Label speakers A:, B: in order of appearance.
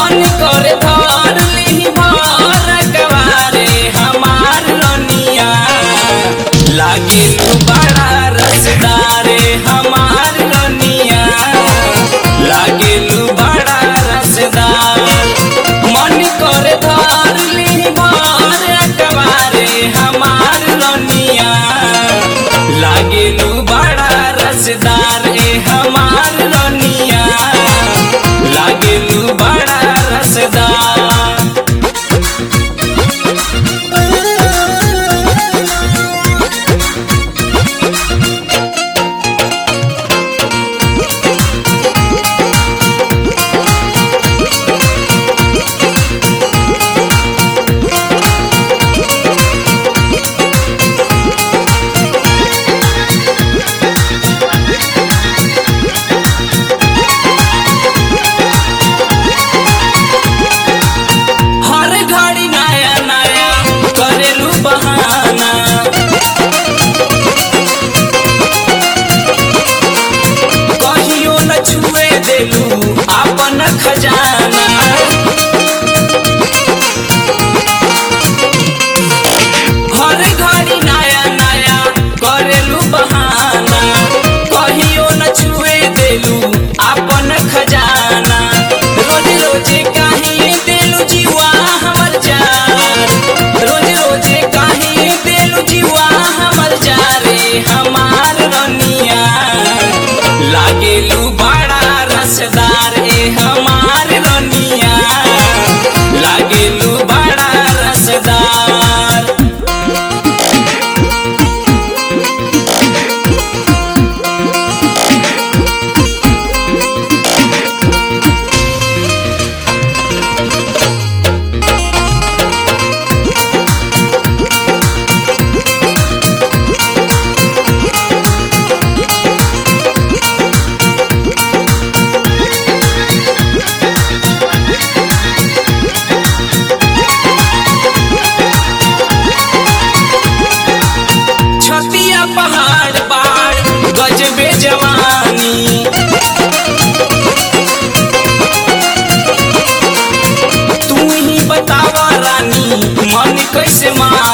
A: मन करे धर ली भर कवारे हमार रनिया लागे बड़ा रसदारे हमार रनिया लागे बड़ा रसदार मन करे धर ली भर कवारे हमार रनिया लागे बड़ा रसदार हमार रनिया लागे बड़ा रसदार। अपन खजाना हर घड़ी नया नया करेलू बहाना कहियो न छुए देलू अपन खजाना रोज रोज काहे देलू जीवा हमर जान रोज रोज काहे देलू जीवा हमर जारे हमार रनिया लागेलू बड़ा रसदार हमार रनिया लागेलू बड़ा रसदार। पहाड़ बाढ़ गजबे जवानी तू ही बतावा रानी मन कैसे मान